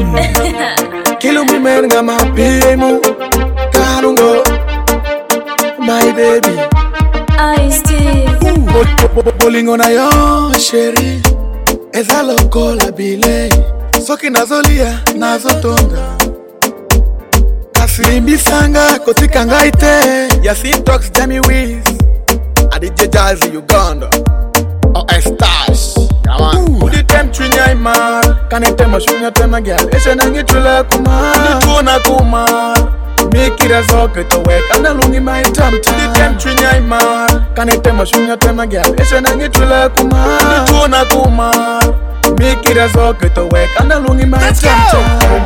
Kill me man nga mapimu Karungo My baby I Steve Bolingo na yo sheri Eza loko la bile Soki nazolia nazotonga Kasimbi sanga kotika ngaite Yasin talks Jamie Wiz Adije Jazzy Uganda Stash Udi tem chunya imar Kane tema shunya tema gyal Eshe nangi chula kumar Nituna kumar Mikira zoke to wek Andalungi my tam tam Udi tem chunya imar Kane tema shunya tema gyal Eshe nangi chula kumar Nituna kumar Mikira zoke to wek Andalungi my tam tam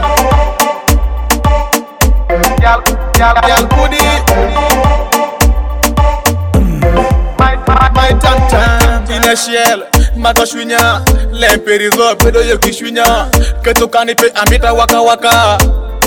Gyal kudi My tam tam Tina shell Maka shwinya Lemperizo pedo yoki shwinya Keto kanipe ambita waka waka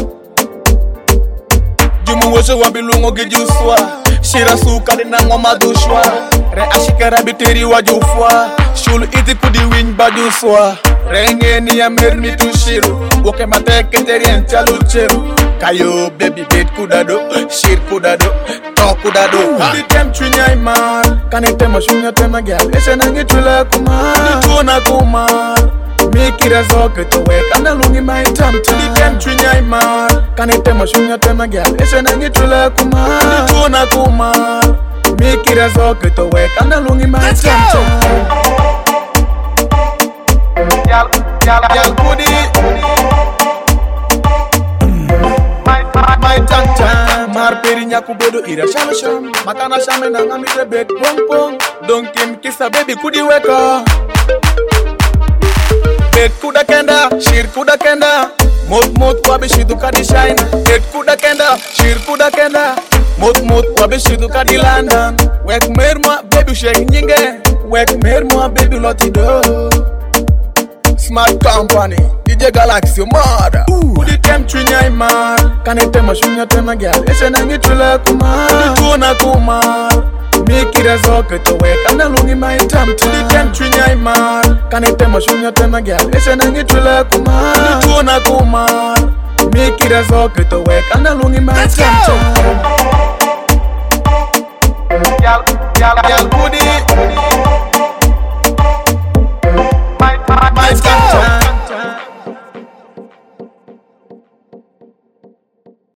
Jumu wosho wabilungo gijuswa Shira suka dina ngoma dushwa Re ashikara biteri wajufwa Shulu iti kudi win baduswa Renge ni ya mermi tushiru Woke mateke terien chalucheru Kayo baby bed kudado Shir kudado Talk kudado Udi tem chunya imar Kane tema shunya tema gyal Eshe nangi chula kumar Nituna kumar Mikira zoke to wek Andalungi my tam tam Udi tem chunya imar Kane tema shunya tema gyal Eshe nangi chula kumar Nituna kumar Mikira zoke to wek Andalungi my tam tam Gyal kudi My tam tam Mar peri nyaku bedo ira shama sham Makana shame na ngamite bed pong pong Don't kim kisa baby kudi weka Bed kuda kenda, shir kuda kenda Mot wabe shidu kadi shine Bed kuda kenda, shir kuda kenda Mot wabe shidu kadi London Wek merma baby shake nyinge Wek merma baby lotido Smart company, DJ Galaxy mada Udi tem chunya imar Kane tema shunya tema gyal Eshe nangi chula kumar Nituna kumar Mikira zoke to wek Andalungi my tam tam Udi tem chunya imar Kane tema shunya tema gyal Eshe nangi chula kumar Nituna kumar Mikira zoke to wek Andalungi my tam tam Gyal kudi